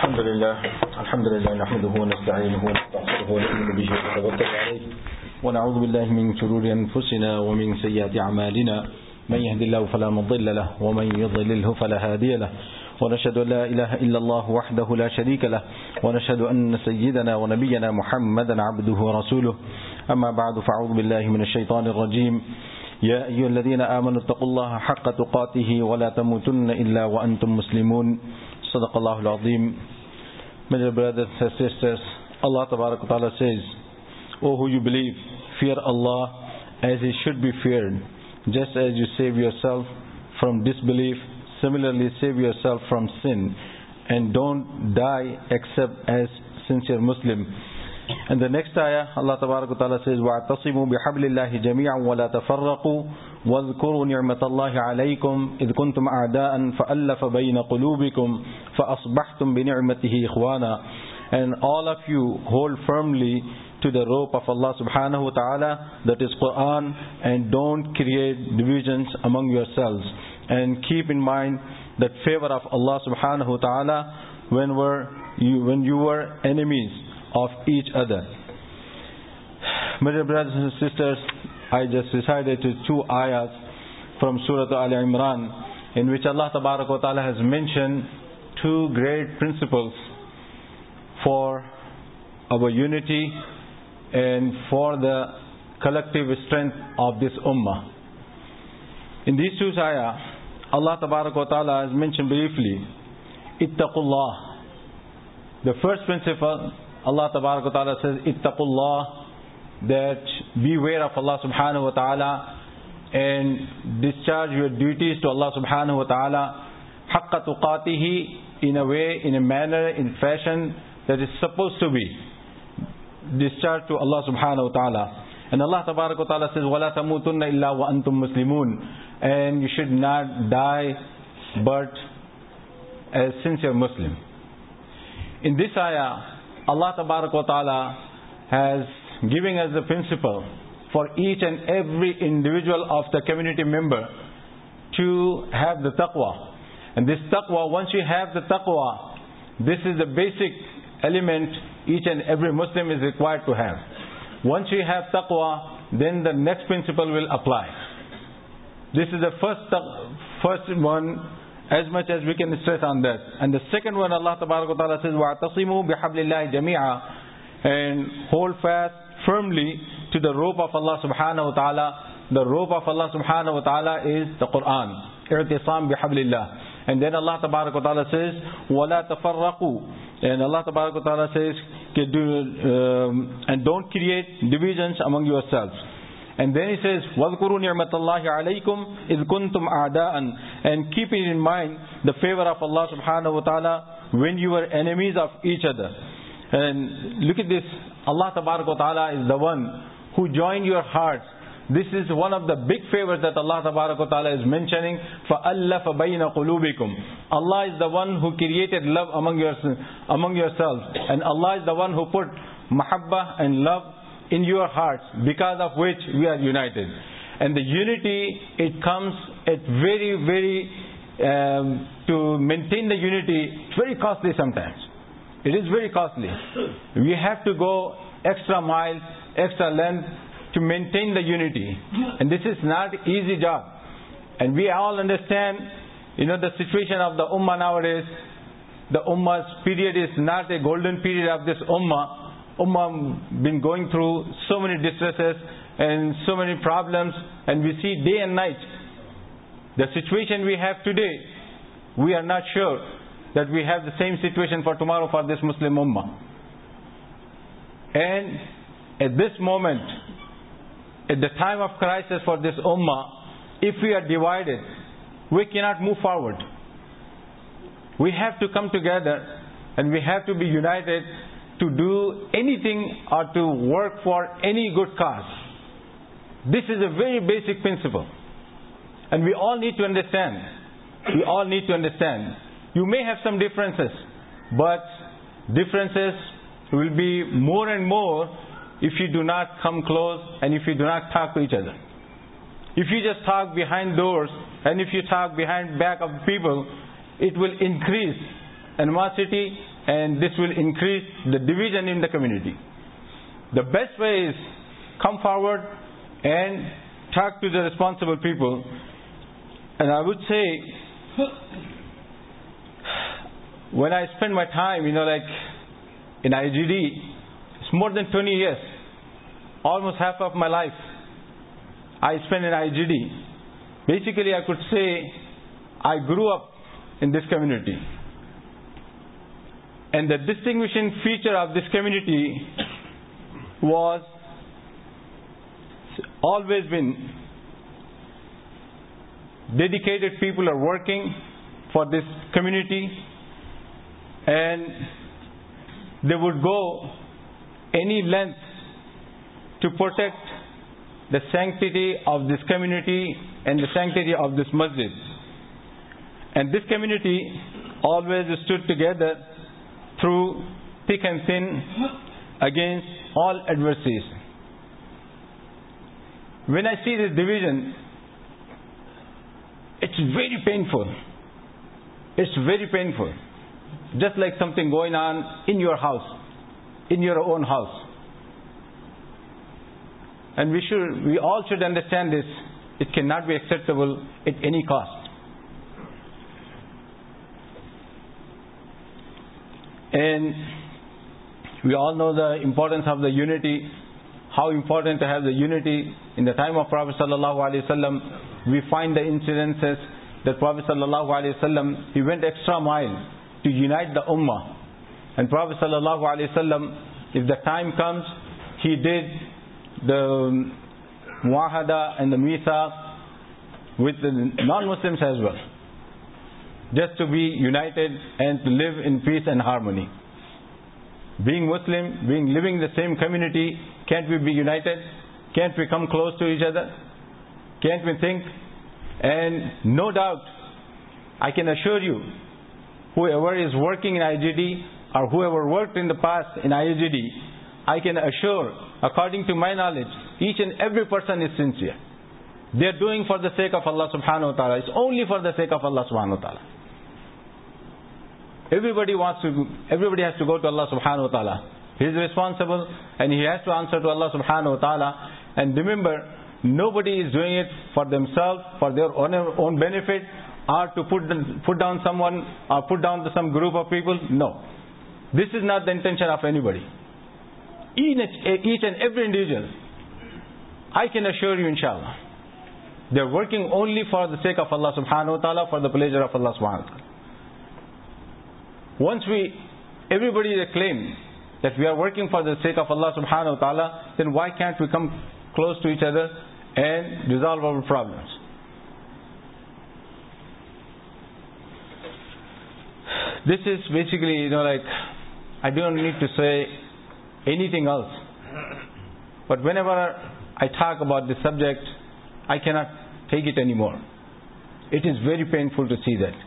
الحمد لله نحمده ونستعينه ونستغفره ونؤمن به ونتوكل عليه ونعوذ بالله من شرور أنفسنا ومن سيئات أعمالنا من يهد الله فلا مضل له ومن يضلله فلا هادي له ونشهد أن لا إله إلا الله وحده لا شريك له ونشهد أن سيدنا ونبينا محمدا عبده ورسوله أما بعد فأعوذ بالله من الشيطان الرجيم يا أيها الذين آمنوا اتقوا الله حق تقاته ولا تموتن إلا وأنتم مسلمون صدق الله العظيم. My dear brothers and sisters, Allah Tabarak wa Ta'ala says, O who you believe, fear Allah as He should be feared. Just as you save yourself from disbelief, similarly save yourself from sin. And don't die except as sincere Muslim. And the next ayah, Allah Tabarak wa Ta'ala says, وَاعْتَصِمُوا بِحَبْلِ اللَّهِ جَمِيعًا وَلَا تَفَرَّقُوا وَاذْكُرُوا نِعْمَةَ اللَّهِ عَلَيْكُمْ إِذْ كُنْتُمْ أَعْدَاءً فَأَلَّفَ بَيْنَ قُلُوبِكُمْ فَأَصْبَحْتُمْ بِنِعْمَتِهِ إِخْوَانًا. And all of you hold firmly to the rope of Allah subhanahu wa ta'ala, that is Quran, and don't create divisions among yourselves. And keep in mind that favor of Allah subhanahu wa ta'ala when you were enemies of each other. My dear brothers and sisters, I just recited two ayahs from Surah Al Imran, in which Allah Tabarak wa Ta'ala has mentioned two great principles for our unity and for the collective strength of this ummah. In these two ayahs, Allah Tabarak wa Ta'ala has mentioned briefly Ittaqullah. The first principle, Allah Tabarak wa Ta'ala says Ittaqullah, that beware of Allah subhanahu wa ta'ala and discharge your duties to Allah subhanahu wa ta'ala haqqa tuqatihi, in a way, in a manner, in fashion that is supposed to be discharged to Allah subhanahu wa ta'ala. And Allah Tabarak wa Ta'ala says وَلَا تَمُوتُنَّ إِلَّا وَأَنْتُمْ مُسْلِمُونَ, and you should not die but as sincere Muslim. In this ayah, Allah Tabarak wa Ta'ala has giving us the principle for each and every individual of the community member to have the taqwa. And this taqwa, once you have the taqwa, this is the basic element each and every Muslim is required to have. Once you have taqwa, then the next principle will apply. This is the first one, as much as we can stress on that. And the second one, Allah Tabarak wa Ta'ala says, وَاعْتَصِمُوا بِحَبْلِ اللَّهِ جَمِيعًا, and hold fast firmly to the rope of Allah subhanahu wa ta'ala. The rope of Allah subhanahu wa ta'ala is the Quran. I'tisam bihablillah. And then Allah Tabarak wa Ta'ala says, وَلَا تَفَرَّقُوا, and Allah Tabarak wa Ta'ala says, and don't create divisions among yourselves. And then He says, وَاذْكُرُوا نِعْمَةَ اللَّهِ عَلَيْكُمْ إِذْ كُنْتُمْ أَعْدَاءً, and keep it in mind the favor of Allah subhanahu wa ta'ala when you were enemies of each other. And look at this, Allah Tabarak wa Ta'ala is the one who joined your hearts. This is one of the big favors that Allah Tabarak wa Ta'ala is mentioning. فَأَلَّفَ بَيْنَ قُلُوبِكُمْ. Allah is the one who created love among yourselves. And Allah is the one who put mahabbah and love in your hearts, because of which we are united. And the unity, it comes at to maintain the unity, it's very costly sometimes. It is very costly. We have to go extra miles, extra length to maintain the unity. And this is not an easy job. And we all understand, the situation of the ummah nowadays. The ummah's period is not a golden period of this ummah. Ummah been going through so many distresses and so many problems. And we see day and night. The situation we have today, we are not sure that we have the same situation for tomorrow for this Muslim ummah. And at this moment, at the time of crisis for this ummah, if we are divided, we cannot move forward. We have to come together and we have to be united to do anything or to work for any good cause. This is a very basic principle. And we all need to understand. We all need to understand. You may have some differences, but differences will be more and more if you do not come close and if you do not talk to each other. If you just talk behind doors and if you talk behind back of people, it will increase animosity and this will increase the division in the community. The best way is come forward and talk to the responsible people. And I would say, when I spend my time, like in IGD, it's more than 20 years, almost half of my life I spent in IGD. Basically, I could say I grew up in this community. And the distinguishing feature of this community was always been dedicated people are working for this community, and they would go any length to protect the sanctity of this community and the sanctity of this masjid. And this community always stood together through thick and thin against all adversities. When I see this division, it's very painful. It's very painful. Just like something going on in your house, in your own house. And we all should understand this. It cannot be acceptable at any cost. And we all know the importance of the unity, how important to have the unity. In the time of Prophet ﷺ, we find the incidences that Prophet ﷺ, he went extra mile to unite the ummah. And Prophet ﷺ, if the time comes, he did the muahada and the mithaq with the non-Muslims as well, just to be united and to live in peace and harmony. Being Muslim, living in the same community, can't we be united? Can't we come close to each other? Can't we think? And no doubt, I can assure you, whoever is working in IGD or whoever worked in the past in IGD, I can assure, according to my knowledge, each and every person is sincere. They are doing for the sake of Allah subhanahu wa ta'ala. It's only for the sake of Allah subhanahu wa ta'ala. Everybody has to go to Allah subhanahu wa ta'ala. He is responsible and he has to answer to Allah subhanahu wa ta'ala. And remember, nobody is doing it for themselves, for their own benefit, or to put down someone or put down some group of people. No. This is not the intention of anybody. Each and every individual, I can assure you, inshallah, they are working only for the sake of Allah subhanahu wa ta'ala, for the pleasure of Allah subhanahu wa ta'ala. Once everybody claims that we are working for the sake of Allah subhanahu wa ta'ala, then why can't we come close to each other and resolve our problems? This is basically, I don't need to say anything else. But whenever I talk about this subject, I cannot take it anymore. It is very painful to see that.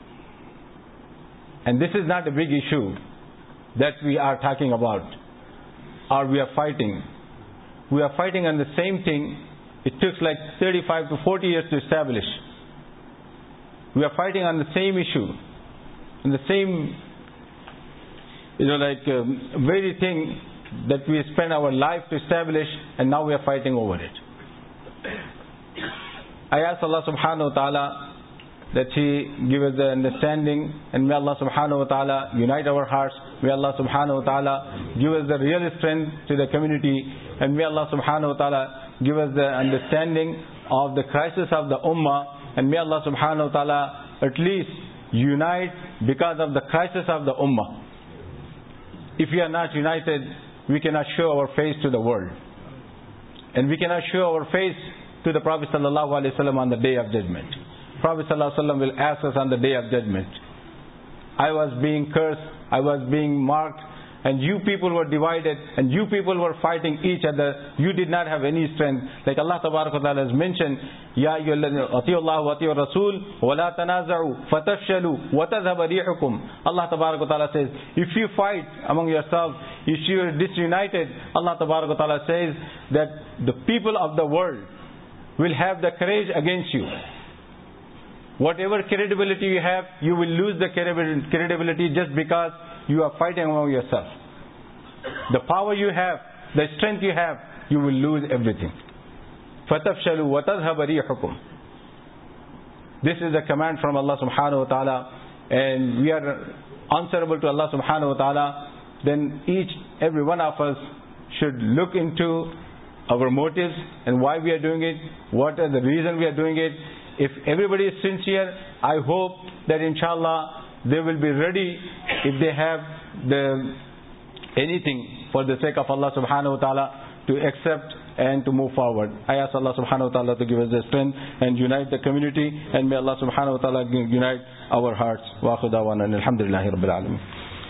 And this is not a big issue that we are talking about or we are fighting. We are fighting on the same thing. It took like 35 to 40 years to establish. We are fighting on the same issue, on the same, very thing that we spent our life to establish, and now we are fighting over it. I ask Allah subhanahu wa ta'ala that He give us the understanding, and may Allah subhanahu wa ta'ala unite our hearts. May Allah subhanahu wa ta'ala give us the real strength to the community, and may Allah subhanahu wa ta'ala give us the understanding of the crisis of the ummah, and may Allah subhanahu wa ta'ala at least unite because of the crisis of the ummah. If we are not united, we cannot show our face to the world, and we cannot show our face to the Prophet sallallahu alaihi wasallam on the day of judgment. Prophet sallallahu alaihi wasallam will ask us on the day of judgment, I was being cursed, I was being marked, and you people were divided, and you people were fighting each other. You did not have any strength. Like Allah tabarak wa ta'ala has mentioned, Ya ayyuhalladhina ati'u Allah wa ati'u Rasul wa la tanaza'u fatafshalu wa tadhhaba rihukum. Allah tabarak wa ta'ala says, if you fight among yourselves, if you are disunited, Allah tabarak wa ta'ala says that the people of the world will have the courage against you. Whatever credibility you have, you will lose the credibility just because you are fighting among yourself. The power you have, the strength you have, you will lose everything. فَتَفْشَلُوا وَتَذْهَبَ رِيحُكُمْ. This is a command from Allah subhanahu wa ta'ala, and we are answerable to Allah subhanahu wa ta'ala. Then every one of us should look into our motives and why we are doing it, what are the reason we are doing it. If everybody is sincere, I hope that inshallah they will be ready if they have anything for the sake of Allah subhanahu wa ta'ala to accept and to move forward. I ask Allah subhanahu wa ta'ala to give us the strength and unite the community, and may Allah subhanahu wa ta'ala unite our hearts. Wa akhiru da'wana alhamdulillahi rabbil alamin.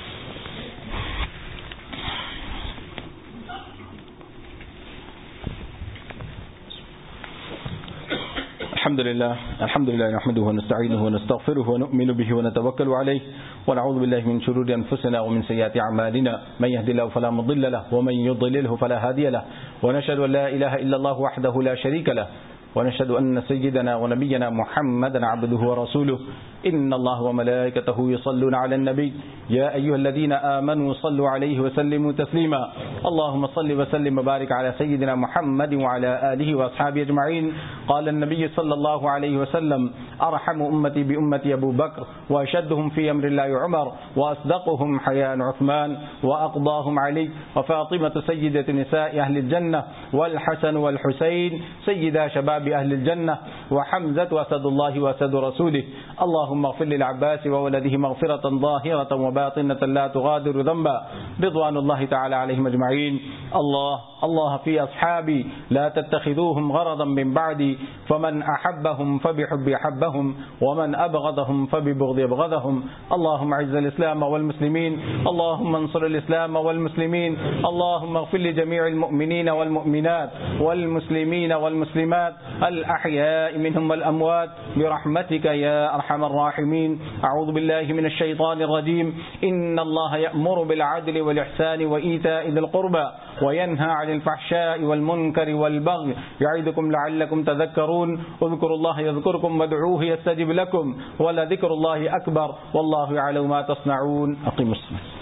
الحمد لله نحمده ونستعينه ونستغفره ونؤمن به ونتوكل عليه ونعوذ بالله من شرور أنفسنا ومن سيئات أعمالنا من يهد الله فلا مضل له ومن يضلله فلا هادي له ونشهد أن لا إله إلا الله وحده لا شريك له ونشهد أن سيدنا ونبينا محمدا عبده ورسوله إن الله وملائكته يصلون على النبي يا أيها الذين آمنوا صلوا عليه وسلموا تسليما اللهم صل وسلم وبارك على سيدنا محمد وعلى آله وأصحابه أجمعين قال النبي صلى الله عليه وسلم أرحم أمتي بأمتي أبو بكر وأشدهم في أمر الله عمر وأصدقهم حياء عثمان وأقضاهم علي وفاطمة سيدة نساء أهل الجنة والحسن والحسين سيدا شباب أهل الجنة وحمزة وأسد الله وأسد رسوله اللهم اغفر للعباس وولده مغفرة ظاهرة وباطنة لا تغادر ذنبا رضوان الله تعالى عليهم أجمعين الله في أصحابي لا تتخذوهم غرضا من بعدي فمن أحبهم فبحب أحبهم ومن أبغضهم فببغض أبغضهم اللهم اعز الإسلام والمسلمين اللهم انصر الإسلام والمسلمين اللهم اغفر لجميع المؤمنين والمؤمنات والمسلمين والمسلمات الأحياء منهم والأموات برحمتك يا أرحم الراحمين أعوذ بالله من الشيطان الرجيم إن الله يأمر بالعدل والإحسان وإيتاء ذي القربى وينهى عن الفحشاء والمنكر والبغي يعظكم لعلكم تذكرون اذكروا الله يذكركم وادعوه يستجب لكم ولذكر الله أكبر والله يعلم ما تصنعون أقيموا الصلاة